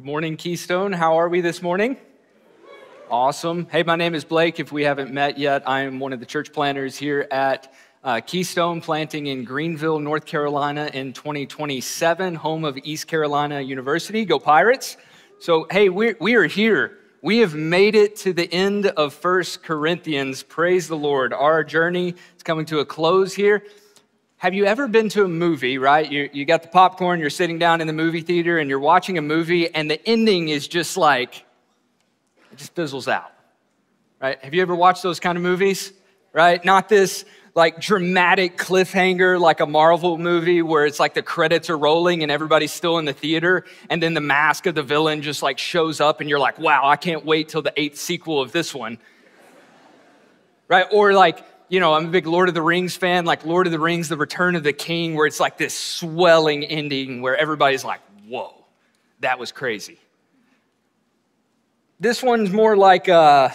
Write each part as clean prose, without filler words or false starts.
Morning, Keystone. How are we this morning? Awesome. Hey, my name is Blake. If we haven't met yet, I am one of the church planters here at Keystone, planting in Greenville, North Carolina in 2027, home of East Carolina University. Go Pirates. So, hey, we are here. We have made it to the end of 1 Corinthians. Praise the Lord. Our journey is coming to a close here. Have you ever been to a movie, right? You got the popcorn, you're sitting down in the movie theater, and you're watching a movie, and the ending is just like, it just fizzles out, right? Have you ever watched those kind of movies, right? Not this like dramatic cliffhanger like a Marvel movie where it's like the credits are rolling and everybody's still in the theater, and then the mask of the villain just like shows up, and you're like, wow, I can't wait till the 8th sequel of this one, right? Or like, you know, I'm a big Lord of the Rings fan, like Lord of the Rings, The Return of the King, where it's like this swelling ending where everybody's like, whoa, that was crazy. This one's more like a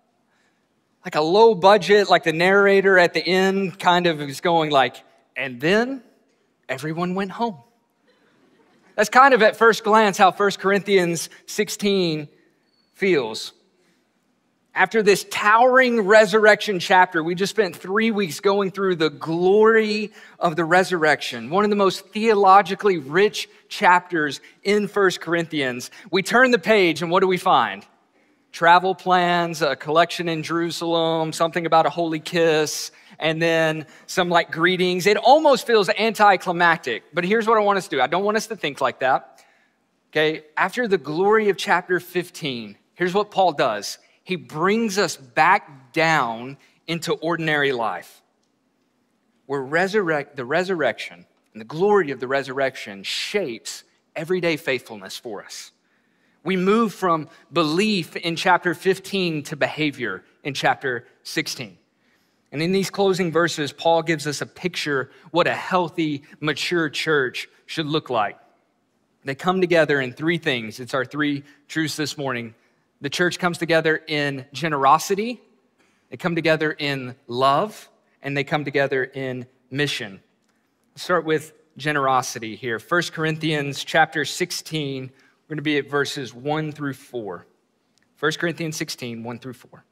low budget, like the narrator at the end kind of is going like, and then everyone went home. That's kind of at first glance how 1 Corinthians 16 feels. After this towering resurrection chapter, we just spent 3 weeks going through the glory of the resurrection, one of the most theologically rich chapters in 1 Corinthians. We turn the page, and what do we find? Travel plans, a collection in Jerusalem, something about a holy kiss, and then some like greetings. It almost feels anticlimactic, but here's what I want us to do. I don't want us to think like that, okay? After the glory of chapter 15, here's what Paul does. He brings us back down into ordinary life, where the resurrection and the glory of the resurrection shapes everyday faithfulness for us. We move from belief in chapter 15 to behavior in chapter 16. And in these closing verses, Paul gives us a picture what a healthy, mature church should look like. They come together in 3 things. It's our 3 truths this morning. The church comes together in generosity, they come together in love, and they come together in mission. Let's start with generosity here. 1 Corinthians chapter 16, we're going to be at verses 1 through 4. 1 Corinthians 16, 1 through 4.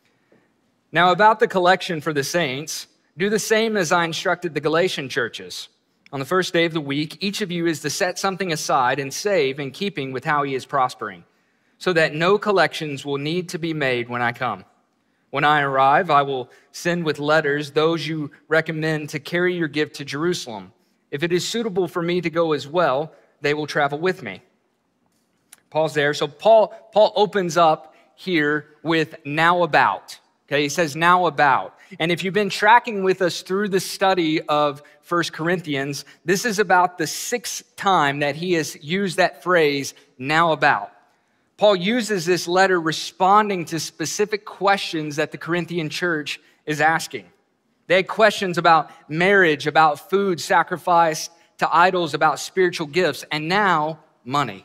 Now about the collection for the saints, do the same as I instructed the Galatian churches. On the first day of the week, each of you is to set something aside and save in keeping with how he is prospering, so that no collections will need to be made when I come. When I arrive, I will send with letters those you recommend to carry your gift to Jerusalem. If it is suitable for me to go as well, they will travel with me. Paul's there. So Paul opens up here with now about. Okay, he says now about. And if you've been tracking with us through the study of 1 Corinthians, this is about the 6th time that he has used that phrase now about. Paul uses this letter responding to specific questions that the Corinthian church is asking. They had questions about marriage, about food sacrificed to idols, about spiritual gifts, and now money.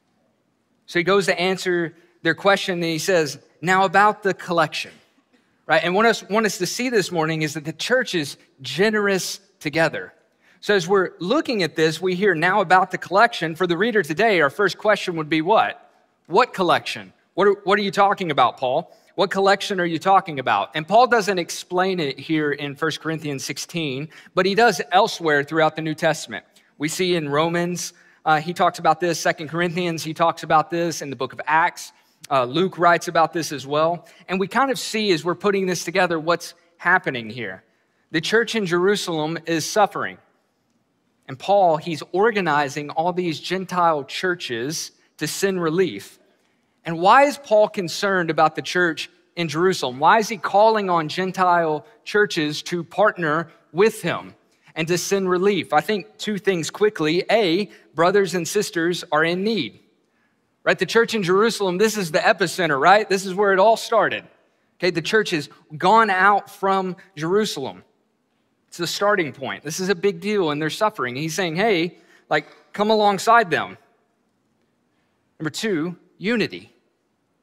So he goes to answer their question, and he says, now about the collection, right? And what I want us to see this morning is that the church is generous together. So as we're looking at this, we hear now about the collection. For the reader today, our first question would be what? What collection? What are you talking about, Paul? What collection are you talking about? And Paul doesn't explain it here in 1 Corinthians 16, but he does elsewhere throughout the New Testament. We see in Romans, he talks about this. 2 Corinthians, he talks about this. In the book of Acts, Luke writes about this as well. And we kind of see as we're putting this together what's happening here. The church in Jerusalem is suffering. And Paul, he's organizing all these Gentile churches to send relief. And why is Paul concerned about the church in Jerusalem? Why is he calling on Gentile churches to partner with him and to send relief? I think 2 things quickly. A, brothers and sisters are in need, right? The church in Jerusalem, this is the epicenter, right? This is where it all started. Okay, the church has gone out from Jerusalem. It's the starting point. This is a big deal, and they're suffering. He's saying, hey, like, come alongside them. Number 2, unity.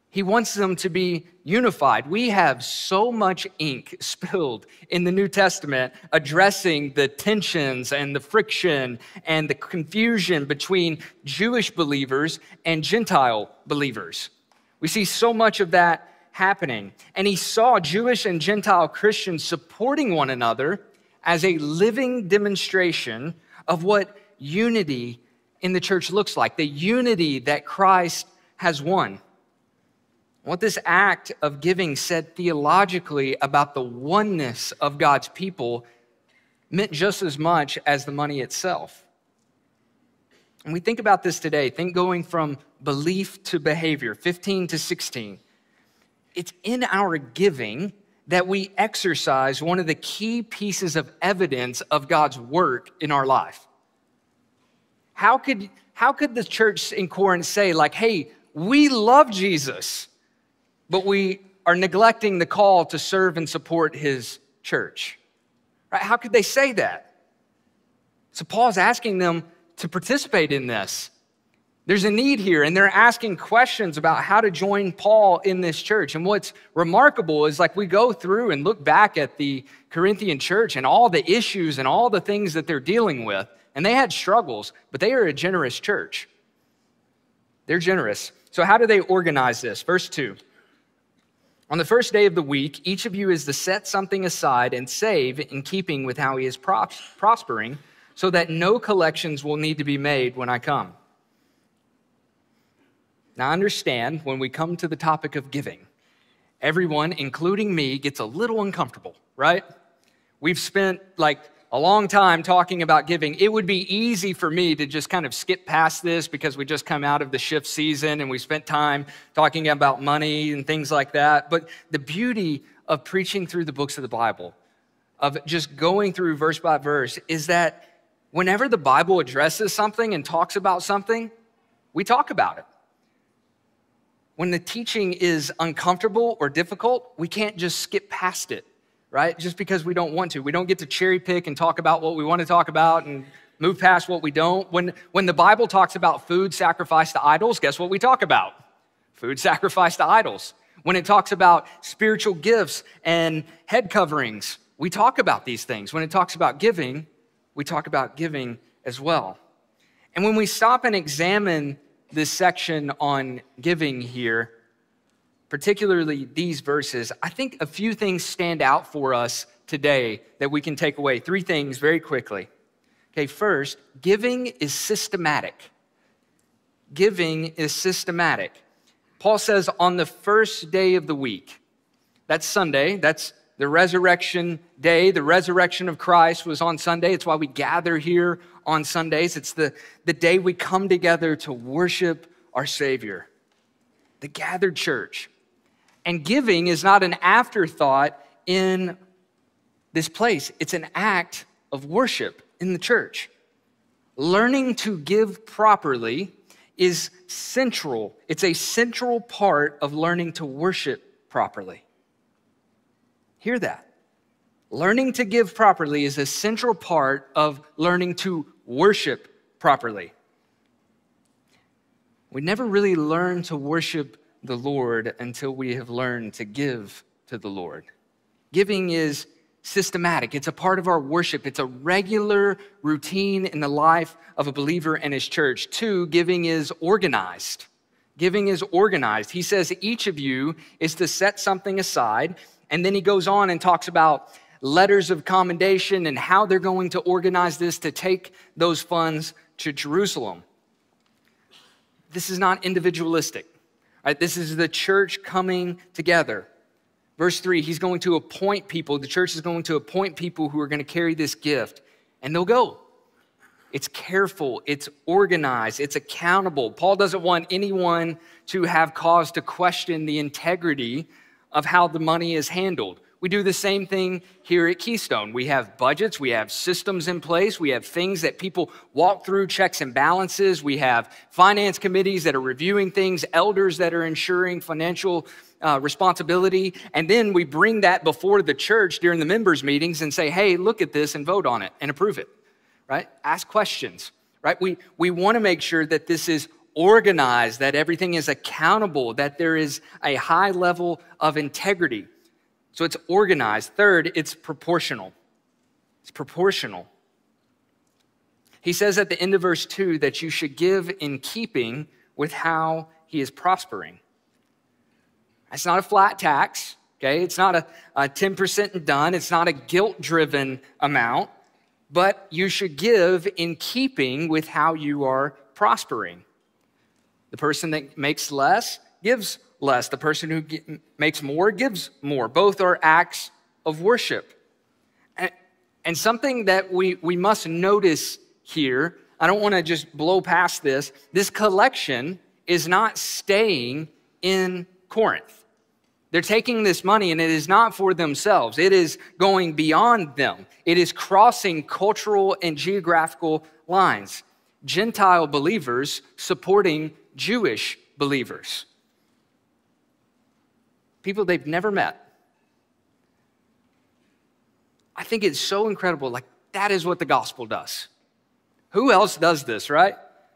He wants them to be unified. We have so much ink spilled in the New Testament addressing the tensions and the friction and the confusion between Jewish believers and Gentile believers. We see so much of that happening. And he saw Jewish and Gentile Christians supporting one another as a living demonstration of what unity in the church looks like, the unity that Christ has won. What this act of giving said theologically about the oneness of God's people meant just as much as the money itself. And we think about this today, think going from belief to behavior, 15 to 16. It's in our giving that we exercise one of the key pieces of evidence of God's work in our life. How could the church in Corinth say, like, hey, we love Jesus, but we are neglecting the call to serve and support his church? Right? How could they say that? So Paul's asking them to participate in this. There's a need here, and they're asking questions about how to join Paul in this church. And what's remarkable is, like, we go through and look back at the Corinthian church and all the issues and all the things that they're dealing with, and they had struggles, but they are a generous church. They're generous. So how do they organize this? Verse 2. On the first day of the week, each of you is to set something aside and save in keeping with how he is prospering, so that no collections will need to be made when I come. Now understand, when we come to the topic of giving, everyone, including me, gets a little uncomfortable, right? We've spent like a long time talking about giving. It would be easy for me to just kind of skip past this because we just come out of the shift season and we spent time talking about money and things like that. But the beauty of preaching through the books of the Bible, of just going through verse by verse, is that whenever the Bible addresses something and talks about something, we talk about it. When the teaching is uncomfortable or difficult, we can't just skip past it, right? Just because we don't want to. We don't get to cherry pick and talk about what we want to talk about and move past what we don't. When the Bible talks about food sacrificed to idols, guess what we talk about? Food sacrificed to idols. When it talks about spiritual gifts and head coverings, we talk about these things. When it talks about giving, we talk about giving as well. And when we stop and examine this section on giving here, particularly these verses, I think a few things stand out for us today that we can take away. 3 things very quickly. Okay, first, giving is systematic. Giving is systematic. Paul says on the first day of the week, that's Sunday, that's the resurrection day. The resurrection of Christ was on Sunday. It's why we gather here on Sundays. It's the day we come together to worship our Savior, the gathered church. And giving is not an afterthought in this place. It's an act of worship in the church. Learning to give properly is central. It's a central part of learning to worship properly. Hear that. Learning to give properly is a central part of learning to worship properly. We never really learn to worship the Lord until we have learned to give to the Lord. Giving is systematic. It's a part of our worship. It's a regular routine in the life of a believer and his church. 2, giving is organized. Giving is organized. He says each of you is to set something aside, and then he goes on and talks about letters of commendation and how they're going to organize this to take those funds to Jerusalem. This is not individualistic, right? This is the church coming together. Verse 3, he's going to appoint people. The church is going to appoint people who are going to carry this gift, and they'll go. It's careful, it's organized, it's accountable. Paul doesn't want anyone to have cause to question the integrity of how the money is handled. We do the same thing here at Keystone. We have budgets, we have systems in place, we have things that people walk through, checks and balances, we have finance committees that are reviewing things, elders that are ensuring financial responsibility, and then we bring that before the church during the members' meetings and say, hey, look at this and vote on it and approve it, right? Ask questions, right? We want to make sure that this is organized, that everything is accountable, that there is a high level of integrity. So it's organized. Third, it's proportional. It's proportional. He says at the end of verse 2 that you should give in keeping with how he is prospering. It's not a flat tax, okay? It's not a 10% and done. It's not a guilt-driven amount, but you should give in keeping with how you are prospering. The person that makes less gives less. The person who makes more gives more. Both are acts of worship. And something that we must notice here, I don't want to just blow past this. This collection is not staying in Corinth. They're taking this money and it is not for themselves. It is going beyond them. It is crossing cultural and geographical lines. Gentile believers supporting Jewish believers. People they've never met. I think it's so incredible. Like, that is what the gospel does. Who else does this, right?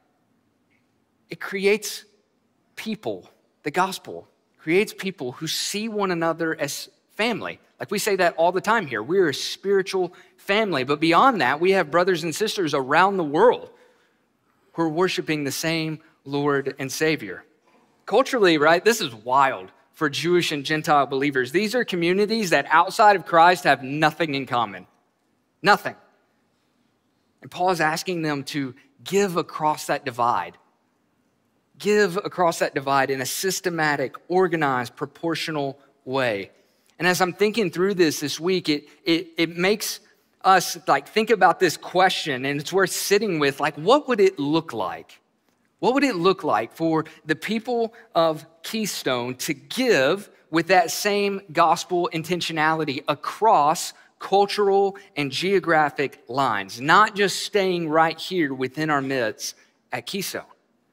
It creates people. The gospel creates people who see one another as family. Like, we say that all the time here. We're a spiritual family. But beyond that, we have brothers and sisters around the world who are worshiping the same Lord and Savior. Culturally, right, this is wild for Jewish and Gentile believers. These are communities that outside of Christ have nothing in common. Nothing. And Paul is asking them to give across that divide. Give across that divide in a systematic, organized, proportional way. And as I'm thinking through this week, it makes us like think about this question, and it's worth sitting with, like, what would it look like? What would it look like for the people of Keystone to give with that same gospel intentionality across cultural and geographic lines, not just staying right here within our midst at Keystone?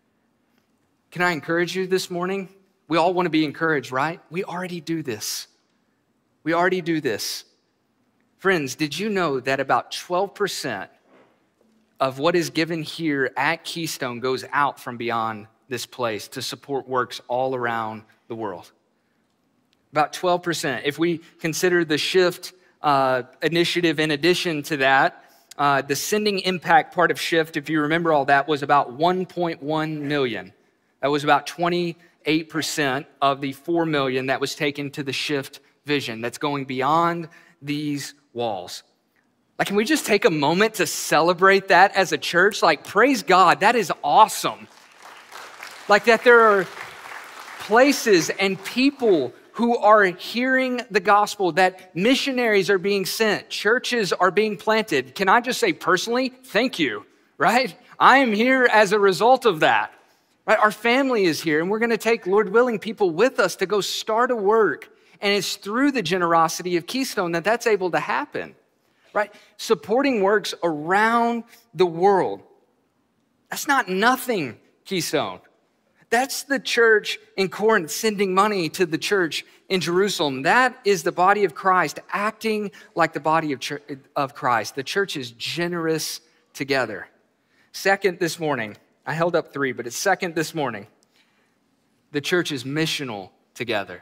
Can I encourage you this morning? We all want to be encouraged, right? We already do this. We already do this. Friends, did you know that about 12% of what is given here at Keystone goes out from beyond this place to support works all around the world? About 12%. If we consider the Shift initiative in addition to that, the sending impact part of Shift, if you remember all that, was about 1.1 million. That was about 28% of the 4 million that was taken to the Shift vision that's going beyond these walls. Like, can we just take a moment to celebrate that as a church? Like, praise God, that is awesome. Like, that there are places and people who are hearing the gospel, that missionaries are being sent, churches are being planted. Can I just say personally, thank you, right? I am here as a result of that. Right? Our family is here, and we're going to take, Lord willing, people with us to go start a work. And it's through the generosity of Keystone that that's able to happen. Right? Supporting works around the world. That's not nothing, Keystone. That's the church in Corinth sending money to the church in Jerusalem. That is the body of Christ acting like the body of Christ. The church is generous together. Second this morning, I held up 3, but it's second this morning. The church is missional together.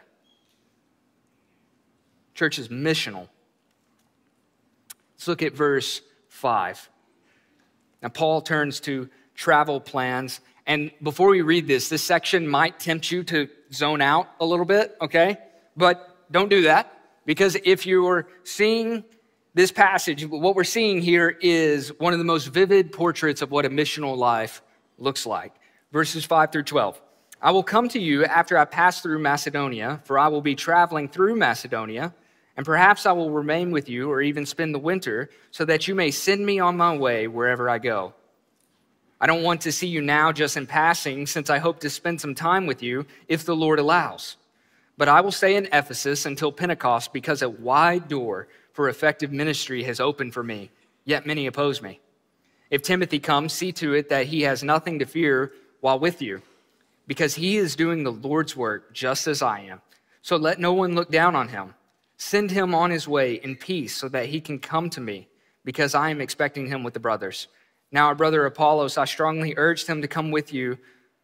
Church is missional. Let's look at verse 5. Now, Paul turns to travel plans. And before we read this section might tempt you to zone out a little bit, okay? But don't do that, because if you're seeing this passage, what we're seeing here is one of the most vivid portraits of what a missional life looks like. Verses 5 through 12. I will come to you after I pass through Macedonia, for I will be traveling through Macedonia, and perhaps I will remain with you or even spend the winter, so that you may send me on my way wherever I go. I don't want to see you now just in passing, since I hope to spend some time with you if the Lord allows. But I will stay in Ephesus until Pentecost, because a wide door for effective ministry has opened for me, yet many oppose me. If Timothy comes, see to it that he has nothing to fear while with you, because he is doing the Lord's work just as I am. So let no one look down on him. Send him on his way in peace so that he can come to me, because I am expecting him with the brothers. Now our brother Apollos, I strongly urged him to come with you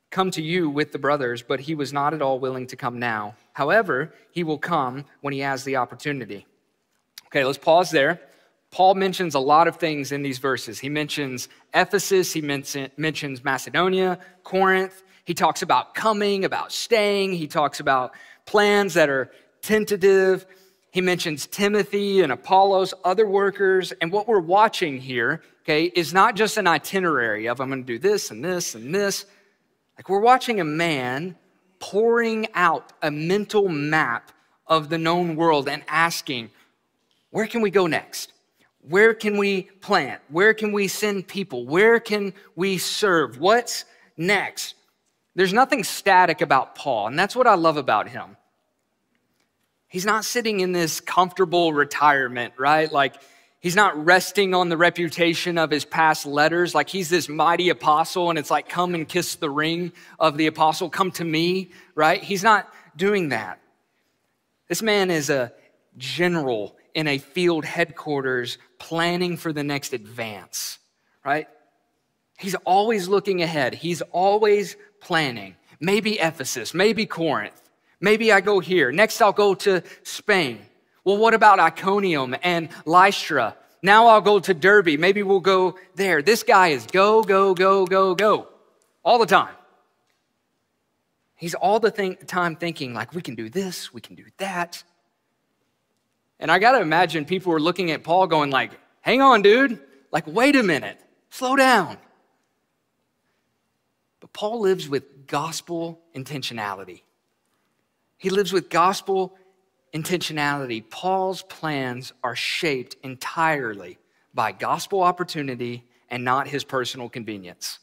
come to you with the brothers, but he was not at all willing to come now. However, he will come when he has the opportunity. Okay, let's pause there. Paul mentions a lot of things in these verses. He mentions Ephesus, he mentions Macedonia, Corinth. He talks about coming, about staying. He talks about plans that are tentative. He mentions Timothy and Apollos, other workers. And what we're watching here, okay, is not just an itinerary of I'm going to do this and this and this. Like we're watching a man pouring out a mental map of the known world and asking, where can we go next? Where can we plant? Where can we send people? Where can we serve? What's next? There's nothing static about Paul, and that's what I love about him. He's not sitting in this comfortable retirement, right? Like he's not resting on the reputation of his past letters. Like he's this mighty apostle, and it's like, come and kiss the ring of the apostle. Come to me, right? He's not doing that. This man is a general in a field headquarters planning for the next advance, right? He's always looking ahead. He's always planning. Maybe Ephesus, maybe Corinth. Maybe I go here. Next, I'll go to Spain. Well, what about Iconium and Lystra? Now I'll go to Derbe. Maybe we'll go there. This guy is go, go, go, go, go all the time. He's all the time thinking like, we can do this, we can do that. And I got to imagine people were looking at Paul going like, hang on, dude. Like, wait a minute. Slow down. But Paul lives with gospel intentionality. He lives with gospel intentionality. Paul's plans are shaped entirely by gospel opportunity and not his personal convenience.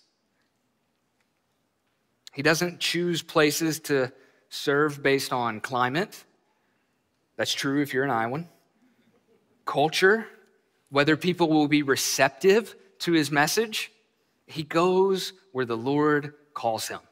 He doesn't choose places to serve based on climate. That's true if you're an Iowan. Culture, whether people will be receptive to his message. He goes where the Lord calls him.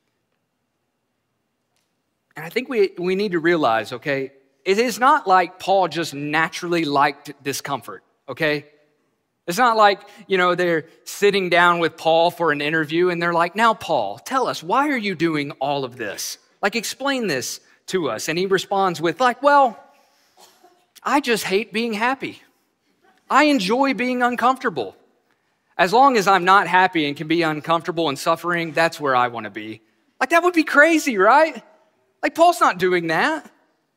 And I think we need to realize, okay, it is not like Paul just naturally liked discomfort, okay? It's not like, they're sitting down with Paul for an interview and they're like, now, Paul, tell us, why are you doing all of this? Like, explain this to us. And he responds with like, well, I just hate being happy. I enjoy being uncomfortable. As long as I'm not happy and can be uncomfortable and suffering, that's where I want to be. Like, that would be crazy, right? Like, Paul's not doing that.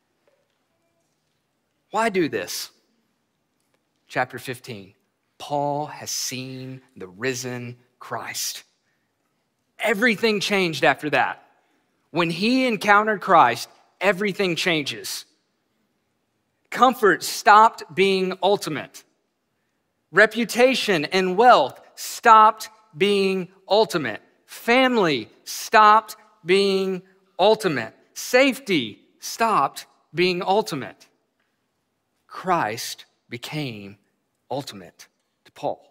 Why do this? Chapter 15. Paul has seen the risen Christ. Everything changed after that. When he encountered Christ, everything changes. Comfort stopped being ultimate. Reputation and wealth stopped being ultimate. Family stopped being ultimate. Safety stopped being ultimate. Christ became ultimate to Paul.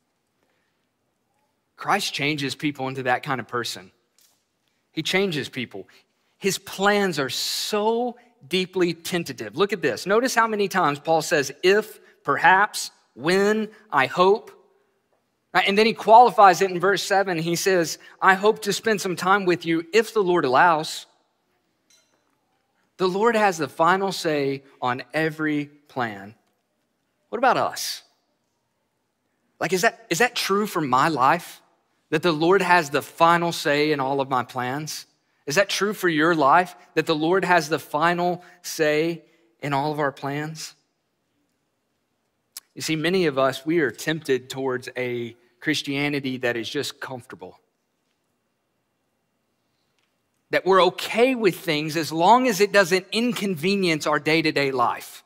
Christ changes people into that kind of person. He changes people. His plans are so deeply tentative. Look at this. Notice how many times Paul says, if, perhaps, when, I hope. Right? And then he qualifies it in verse 7. He says, I hope to spend some time with you if the Lord allows. The Lord has the final say on every plan. What about us? Like, is that true for my life? That the Lord has the final say in all of my plans? Is that true for your life? That the Lord has the final say in all of our plans? You see, many of us, we are tempted towards a Christianity that is just comfortable. That we're okay with things as long as it doesn't inconvenience our day-to-day life.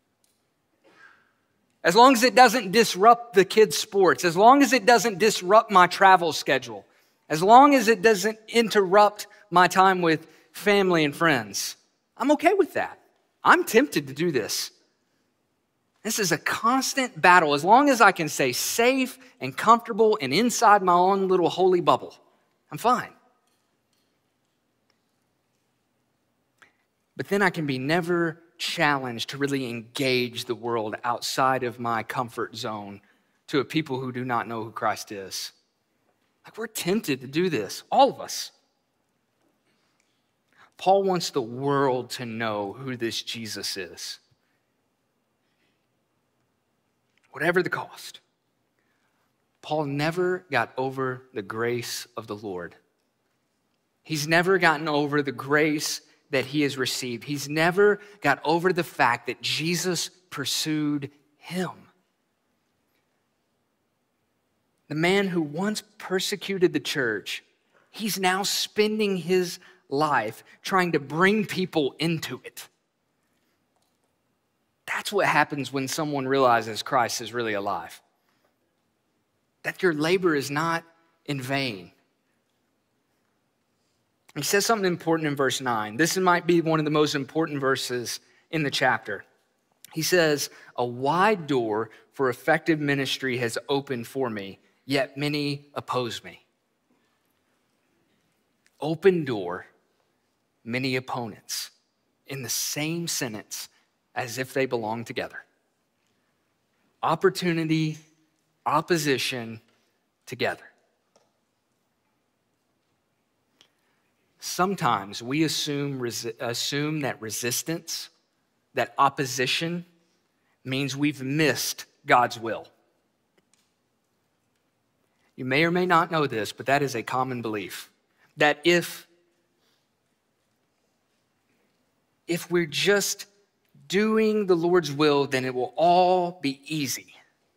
As long as it doesn't disrupt the kids' sports, as long as it doesn't disrupt my travel schedule, as long as it doesn't interrupt my time with family and friends, I'm okay with that. I'm tempted to do this. This is a constant battle. As long as I can stay safe and comfortable and inside my own little holy bubble, I'm fine. But then I can be never challenged to really engage the world outside of my comfort zone to a people who do not know who Christ is. Like, we're tempted to do this, all of us. Paul wants the world to know who this Jesus is. Whatever the cost. Paul never got over the grace of the Lord. He's never gotten over the grace that he has received. He's never got over the fact that Jesus pursued him. The man who once persecuted the church, he's now spending his life trying to bring people into it. That's what happens when someone realizes Christ is really alive. That your labor is not in vain. He says something important in verse 9. This might be one of the most important verses in the chapter. He says, "A wide door for effective ministry has opened for me, yet many oppose me." Open door, many opponents, in the same sentence as if they belong together. Opportunity, opposition, together. Sometimes we assume that resistance, that opposition, means we've missed God's will. You may or may not know this, but that is a common belief. That if we're just doing the Lord's will, then it will all be easy.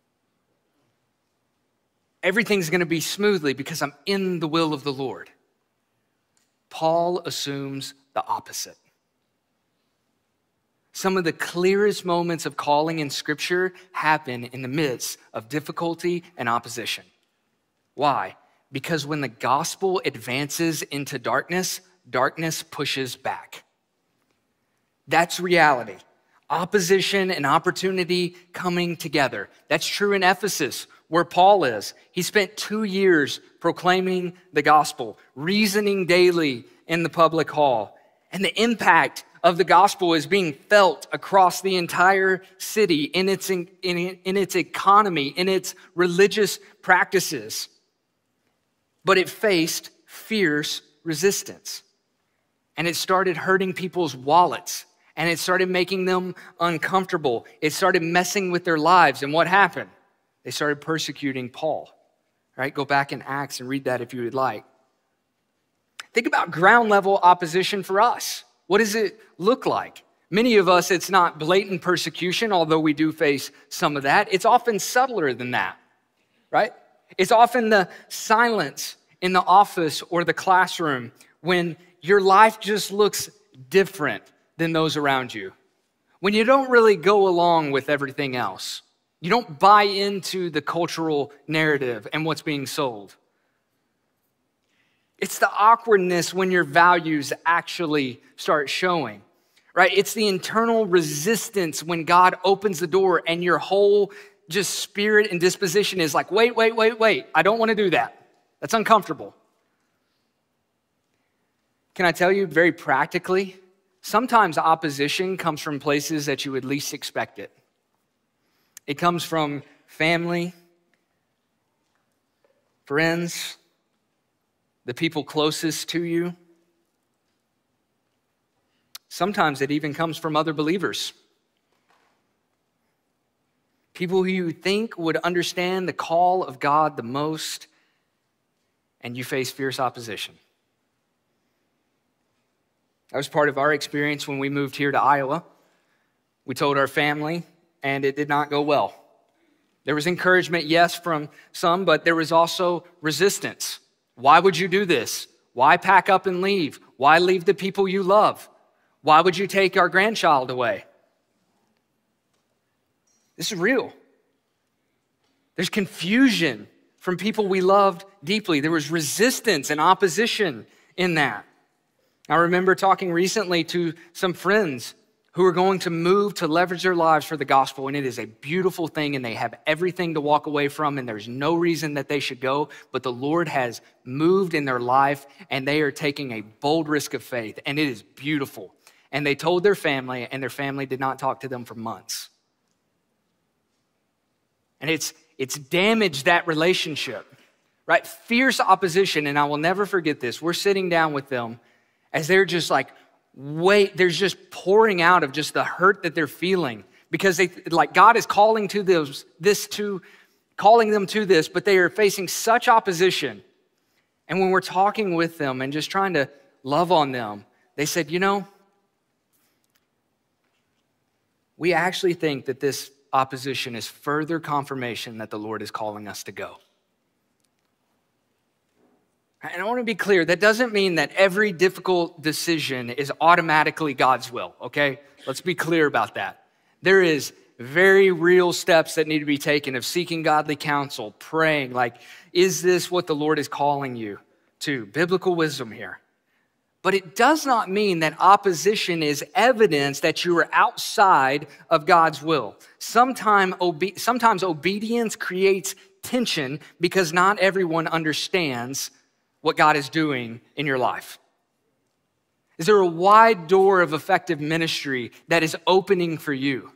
Everything's going to be smoothly because I'm in the will of the Lord. Paul assumes the opposite. Some of the clearest moments of calling in Scripture happen in the midst of difficulty and opposition. Why? Because when the gospel advances into darkness, darkness pushes back. That's reality. Opposition and opportunity coming together. That's true in Ephesus, where Paul is. He spent 2 years proclaiming the gospel, reasoning daily in the public hall. And the impact of the gospel is being felt across the entire city in its economy, in its religious practices. But it faced fierce resistance. And it started hurting people's wallets. And it started making them uncomfortable. It started messing with their lives. And what happened? They started persecuting Paul. Right? Go back in Acts and read that if you would like. Think about ground level opposition for us. What does it look like? Many of us, it's not blatant persecution, although we do face some of that. It's often subtler than that, right? It's often the silence in the office or the classroom when your life just looks different than those around you. When you don't really go along with everything else. You don't buy into the cultural narrative and what's being sold. It's the awkwardness when your values actually start showing, right? It's the internal resistance when God opens the door and your whole just spirit and disposition is like, wait. I don't want to do that. That's uncomfortable. Can I tell you very practically? Sometimes opposition comes from places that you would least expect it. It comes from family, friends, the people closest to you. Sometimes it even comes from other believers. People who you think would understand the call of God the most, and you face fierce opposition. That was part of our experience when we moved here to Iowa. We told our family, and it did not go well. There was encouragement, yes, from some, but there was also resistance. Why would you do this? Why pack up and leave? Why leave the people you love? Why would you take our grandchild away? This is real. There's confusion from people we loved deeply. There was resistance and opposition in that. I remember talking recently to some friends who are going to move to leverage their lives for the gospel, and it is a beautiful thing, and they have everything to walk away from, and there's no reason that they should go, but the Lord has moved in their life, and they are taking a bold risk of faith, and it is beautiful. And they told their family, and their family did not talk to them for months. And it's damaged that relationship, right? Fierce opposition, and I will never forget this. We're sitting down with them as they're just like there's just pouring out of just the hurt that they're feeling because God is calling them to this, but they are facing such opposition. And when we're talking with them and just trying to love on them, they said, we actually think that this opposition is further confirmation that the Lord is calling us to go. And I want to be clear, that doesn't mean that every difficult decision is automatically God's will, okay? Let's be clear about that. There is very real steps that need to be taken of seeking godly counsel, praying, is this what the Lord is calling you to? Biblical wisdom here. But it does not mean that opposition is evidence that you are outside of God's will. Sometimes obedience creates tension because not everyone understands what God is doing in your life. Is there a wide door of effective ministry that is opening for you?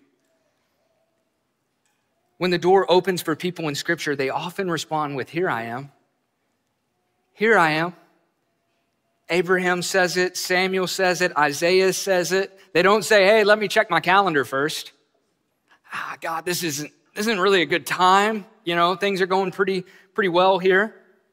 When the door opens for people in Scripture, they often respond with, "Here I am. Here I am." Abraham says it, Samuel says it, Isaiah says it. They don't say, "Hey, let me check my calendar first. God, this isn't really a good time. Things are going pretty well here.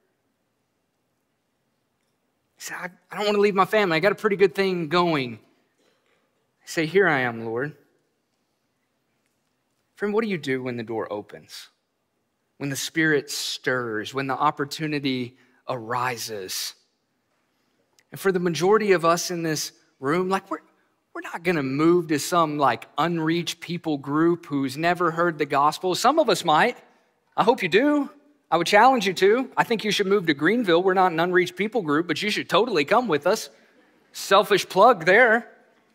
He said, I don't want to leave my family. I got a pretty good thing going." I say, "Here I am, Lord." Friend, what do you do when the door opens? When the Spirit stirs, when the opportunity arises? And for the majority of us in this room, we're not going to move to some unreached people group who's never heard the gospel. Some of us might. I hope you do. I would challenge you to. I think you should move to Greenville. We're not an unreached people group, but you should totally come with us. Selfish plug there.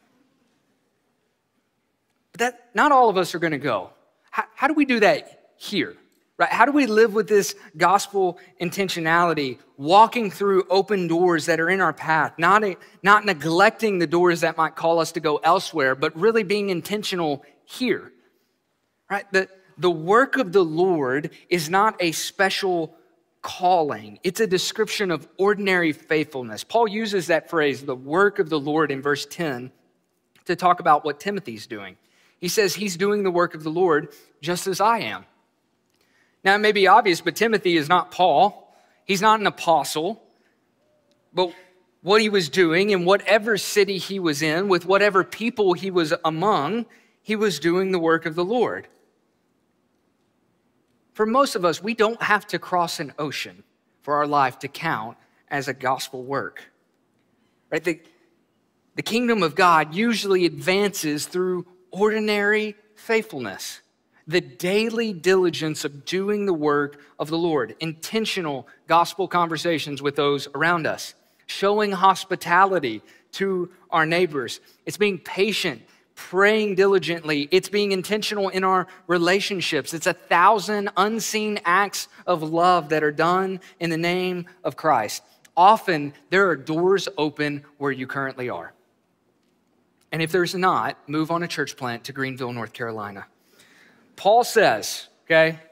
But not all of us are going to go. How do we do that here? Right? How do we live with this gospel intentionality, walking through open doors that are in our path, not neglecting the doors that might call us to go elsewhere, but really being intentional here? Right? The work of the Lord is not a special calling. It's a description of ordinary faithfulness. Paul uses that phrase, the work of the Lord, in verse 10 to talk about what Timothy's doing. He says he's doing the work of the Lord just as I am. Now, it may be obvious, but Timothy is not Paul. He's not an apostle. But what he was doing in whatever city he was in, with whatever people he was among, he was doing the work of the Lord. For most of us, we don't have to cross an ocean for our life to count as a gospel work. Right? The kingdom of God usually advances through ordinary faithfulness, the daily diligence of doing the work of the Lord, intentional gospel conversations with those around us, showing hospitality to our neighbors. It's being patient, praying diligently. It's being intentional in our relationships. It's 1,000 unseen acts of love that are done in the name of Christ. Often, there are doors open where you currently are. And if there's not, move on a church plant to Greenville, North Carolina. Paul says that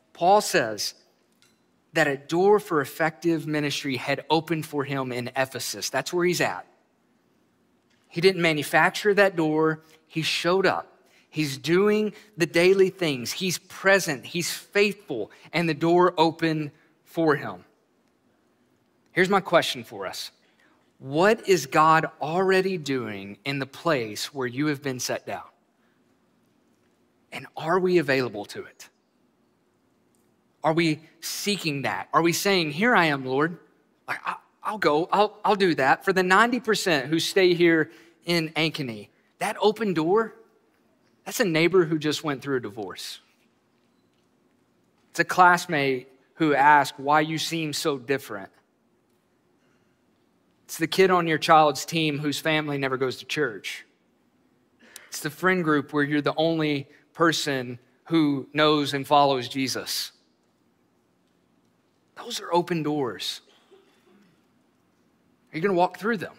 a door for effective ministry had opened for him in Ephesus. That's where he's at. He didn't manufacture that door. He showed up. He's doing the daily things. He's present. He's faithful. And the door opened for him. Here's my question for us. What is God already doing in the place where you have been set down? And are we available to it? Are we seeking that? Are we saying, "Here I am, Lord. I'll go. I'll do that." For the 90% who stay here in Ankeny, that open door, that's a neighbor who just went through a divorce. It's a classmate who asked why you seem so different. It's the kid on your child's team whose family never goes to church. It's the friend group where you're the only person who knows and follows Jesus. Those are open doors. Are you going to walk through them?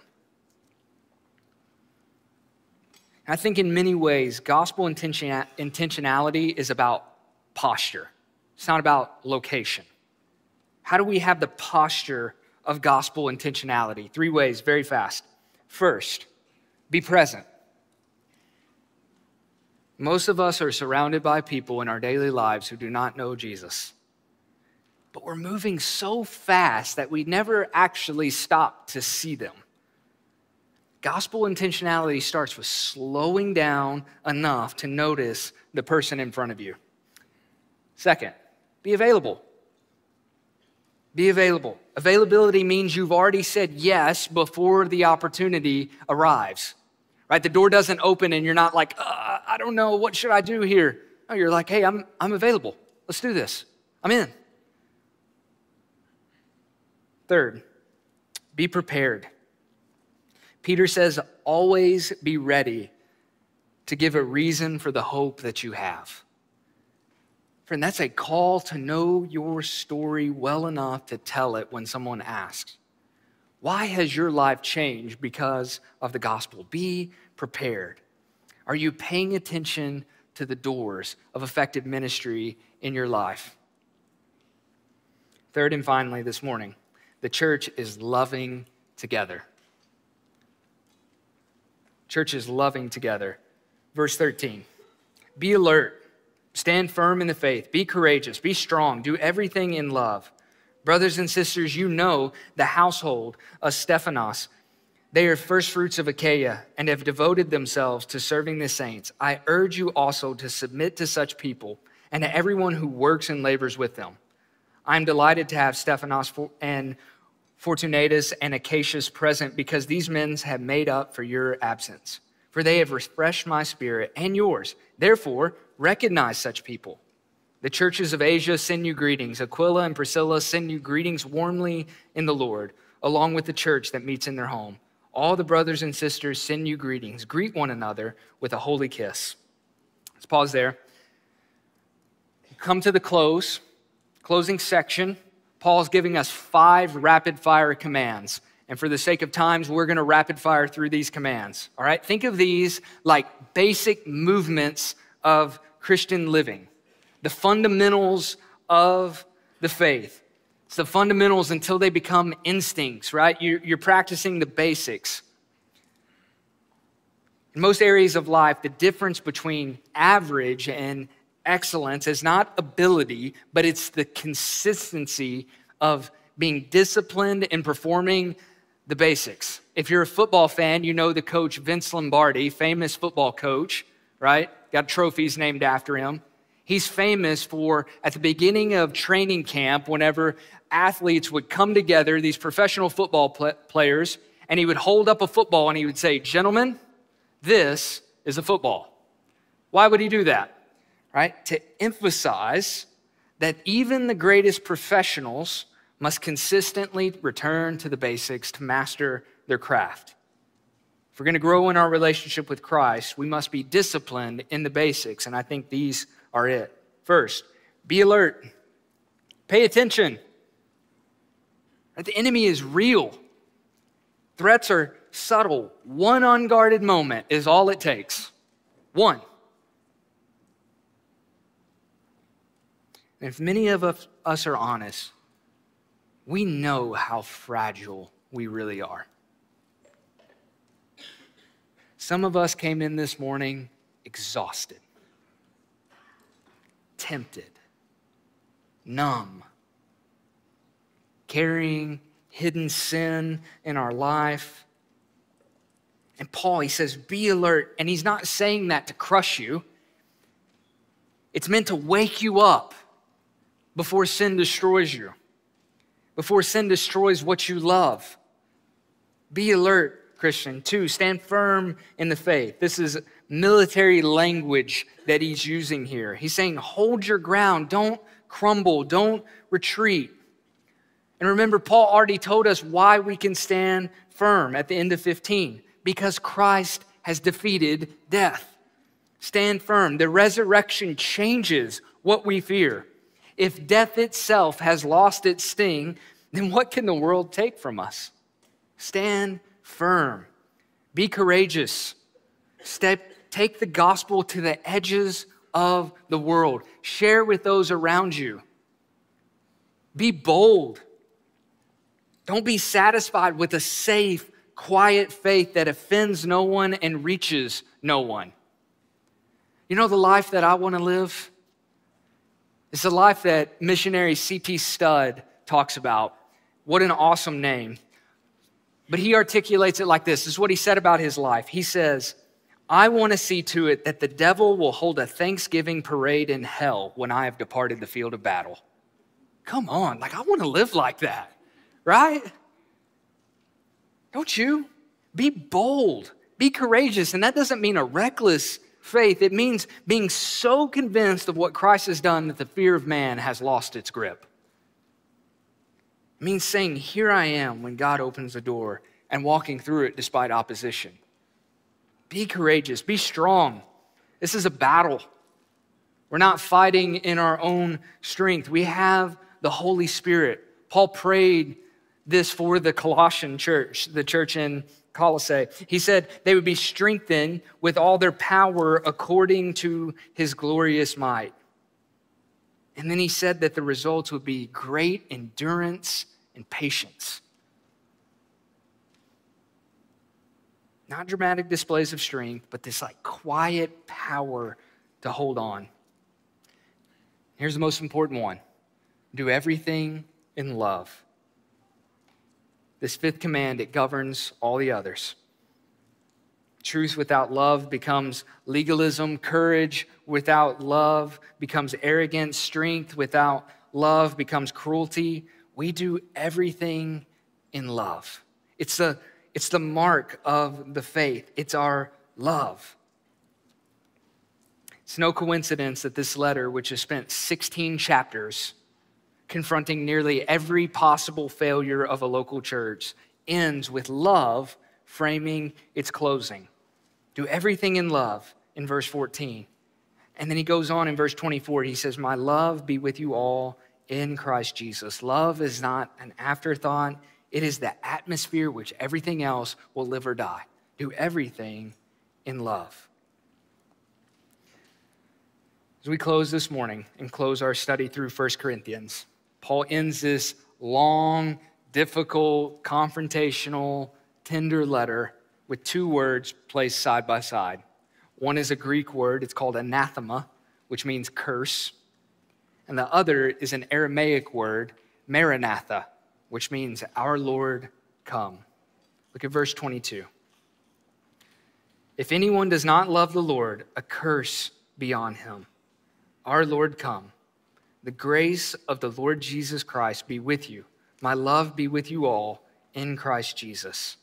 I think in many ways, gospel intentionality is about posture. It's not about location. How do we have the posture of gospel intentionality? 3 ways, very fast. First, Be present. Most of us are surrounded by people in our daily lives who do not know Jesus. But we're moving so fast that we never actually stop to see them. Gospel intentionality starts with slowing down enough to notice the person in front of you. Second, be available. Be available. Availability means you've already said yes before the opportunity arrives. Right? The door doesn't open and you're not like, I don't know, what should I do here? No, you're like, hey, I'm available. Let's do this. I'm in. Third, be prepared. Peter says, always be ready to give a reason for the hope that you have. Friend, that's a call to know your story well enough to tell it when someone asks. Why has your life changed because of the gospel? Be prepared. Are you paying attention to the doors of effective ministry in your life? Third and finally this morning, the church is loving together. Church is loving together. Verse 13, be alert, stand firm in the faith, be courageous, be strong, do everything in love. Brothers and sisters, you know the household of Stephanos. They are first fruits of Achaia and have devoted themselves to serving the saints. I urge you also to submit to such people and to everyone who works and labors with them. I am delighted to have Stephanos and Fortunatus and Acacius present because these men have made up for your absence. For they have refreshed my spirit and yours. Therefore, recognize such people. The churches of Asia send you greetings. Aquila and Priscilla send you greetings warmly in the Lord, along with the church that meets in their home. All the brothers and sisters send you greetings. Greet one another with a holy kiss. Let's pause there. Come to the closing section. Paul's giving us 5 rapid-fire commands. And for the sake of times, we're going to rapid-fire through these commands. All right? Think of these like basic movements of Christian living. The fundamentals of the faith. It's the fundamentals until they become instincts, right? You're practicing the basics. In most areas of life, the difference between average and excellence is not ability, but it's the consistency of being disciplined in performing the basics. If you're a football fan, you know the coach Vince Lombardi, famous football coach, right? Got trophies named after him. He's famous for, at the beginning of training camp, whenever athletes would come together, these professional football players, and he would hold up a football and he would say, gentlemen, this is a football. Why would he do that? Right? To emphasize that even the greatest professionals must consistently return to the basics to master their craft. If we're going to grow in our relationship with Christ, we must be disciplined in the basics, and I think these are it. First, be alert. Pay attention. The enemy is real. Threats are subtle. One unguarded moment is all it takes. One. And if many of us are honest, we know how fragile we really are. Some of us came in this morning exhausted, tempted, numb, carrying hidden sin in our life. And Paul, he says, be alert. And he's not saying that to crush you. It's meant to wake you up before sin destroys you, before sin destroys what you love. Be alert, Christian. 2, stand firm in the faith. This is military language that he's using here. He's saying, hold your ground. Don't crumble. Don't retreat. And remember, Paul already told us why we can stand firm at the end of 15. Because Christ has defeated death. Stand firm. The resurrection changes what we fear. If death itself has lost its sting, then what can the world take from us? Stand firm. Be courageous. Take the gospel to the edges of the world. Share with those around you. Be bold. Don't be satisfied with a safe, quiet faith that offends no one and reaches no one. You know the life that I want to live? It's the life that missionary C.P. Studd talks about. What an awesome name. But he articulates it like this. This is what he said about his life. He says, I want to see to it that the devil will hold a Thanksgiving parade in hell when I have departed the field of battle. Come on, I want to live like that, right? Don't you? Be bold, be courageous. And that doesn't mean a reckless faith. It means being so convinced of what Christ has done that the fear of man has lost its grip. It means saying, here I am when God opens the door and walking through it despite opposition. Be courageous, be strong. This is a battle. We're not fighting in our own strength. We have the Holy Spirit. Paul prayed this for the Colossian church, the church in Colossae. He said they would be strengthened with all their power according to his glorious might. And then he said that the results would be great endurance and patience. Not dramatic displays of strength, but this quiet power to hold on. Here's the most important one. Do everything in love. This fifth command, it governs all the others. Truth without love becomes legalism. Courage without love becomes arrogance. Strength without love becomes cruelty. We do everything in love. It's the mark of the faith. It's our love. It's no coincidence that this letter, which has spent 16 chapters confronting nearly every possible failure of a local church, ends with love framing its closing. Do everything in love in verse 14. And then he goes on in verse 24. He says, my love be with you all in Christ Jesus. Love is not an afterthought. It is the atmosphere which everything else will live or die. Do everything in love. As we close this morning and close our study through 1 Corinthians, Paul ends this long, difficult, confrontational, tender letter with two words placed side by side. One is a Greek word. It's called anathema, which means curse. And the other is an Aramaic word, maranatha, which means our Lord come. Look at verse 22. If anyone does not love the Lord, a curse be on him. Our Lord come. The grace of the Lord Jesus Christ be with you. My love be with you all in Christ Jesus.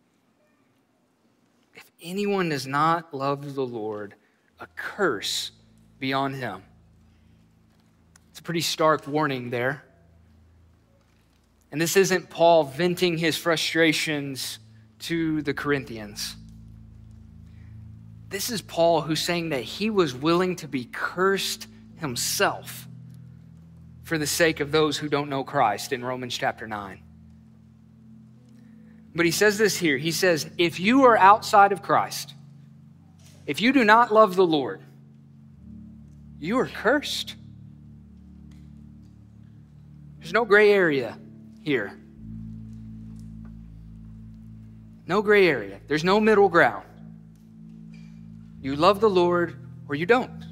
If anyone does not love the Lord, a curse be on him. It's a pretty stark warning there. And this isn't Paul venting his frustrations to the Corinthians. This is Paul who's saying that he was willing to be cursed himself for the sake of those who don't know Christ in Romans chapter 9. But he says this here. He says, if you are outside of Christ, if you do not love the Lord, you are cursed. There's no gray area here. No gray area. There's no middle ground. You love the Lord or you don't.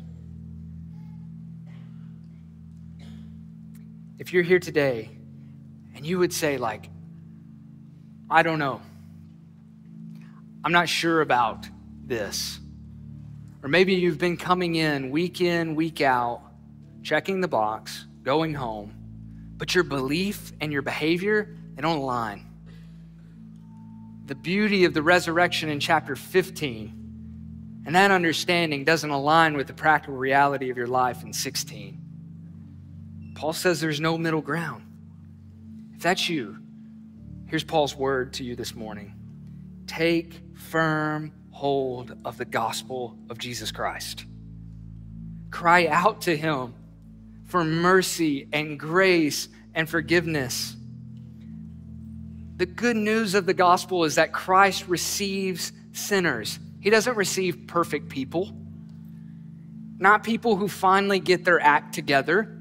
If you're here today and you would say I don't know. I'm not sure about this. Or maybe you've been coming in, week out, checking the box, going home, but your belief and your behavior, they don't align. The beauty of the resurrection in chapter 15 and that understanding doesn't align with the practical reality of your life in 16. Paul says there's no middle ground. If that's you, here's Paul's word to you this morning. Take firm hold of the gospel of Jesus Christ. Cry out to him for mercy and grace and forgiveness. The good news of the gospel is that Christ receives sinners. He doesn't receive perfect people, not people who finally get their act together.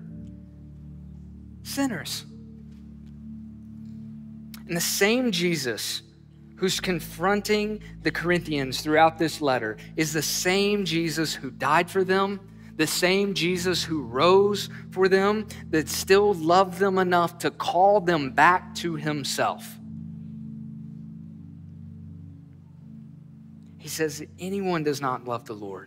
Sinners. And the same Jesus who's confronting the Corinthians throughout this letter is the same Jesus who died for them, the same Jesus who rose for them, that still loved them enough to call them back to himself. He says, anyone does not love the Lord,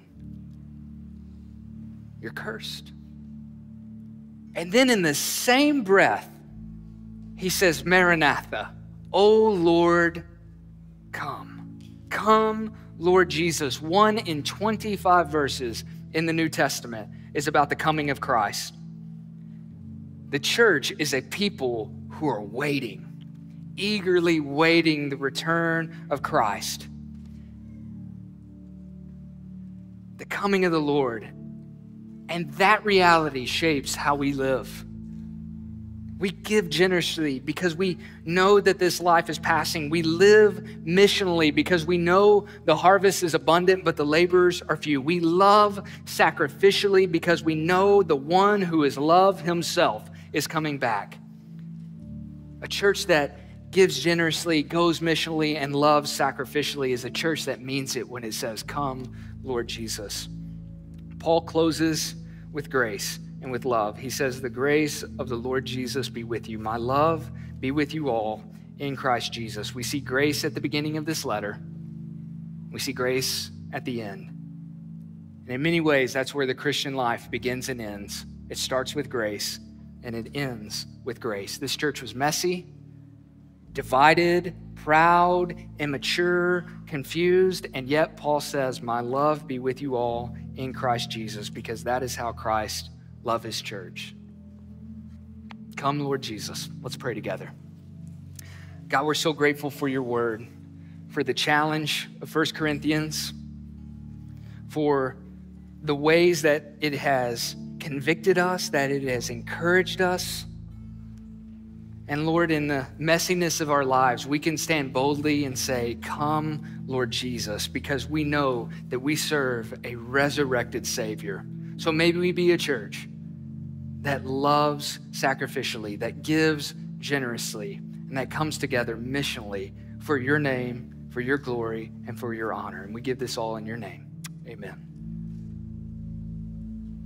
you're cursed. And then in the same breath, he says, Maranatha, O Lord, come. Come, Lord Jesus. 1 in 25 verses in the New Testament is about the coming of Christ. The church is a people who are waiting, eagerly waiting the return of Christ. The coming of the Lord. And that reality shapes how we live. We give generously because we know that this life is passing. We live missionally because we know the harvest is abundant, but the laborers are few. We love sacrificially because we know the one who is love himself is coming back. A church that gives generously, goes missionally, and loves sacrificially is a church that means it when it says, come, Lord Jesus. Paul closes with grace and with love. He says, the grace of the Lord Jesus be with you. My love be with you all in Christ Jesus. We see grace at the beginning of this letter. We see grace at the end. And in many ways, that's where the Christian life begins and ends. It starts with grace and it ends with grace. This church was messy, divided, proud, immature, confused, and yet Paul says, my love be with you all in Christ Jesus, because that is how Christ loved his church. Come, Lord Jesus. Let's pray together. God, we're so grateful for your word, for the challenge of 1 Corinthians, for the ways that it has convicted us, that it has encouraged us. And Lord, in the messiness of our lives, we can stand boldly and say, come, Lord Jesus, because we know that we serve a resurrected Savior. So maybe we be a church that loves sacrificially, that gives generously, and that comes together missionally for your name, for your glory, and for your honor. And we give this all in your name. Amen.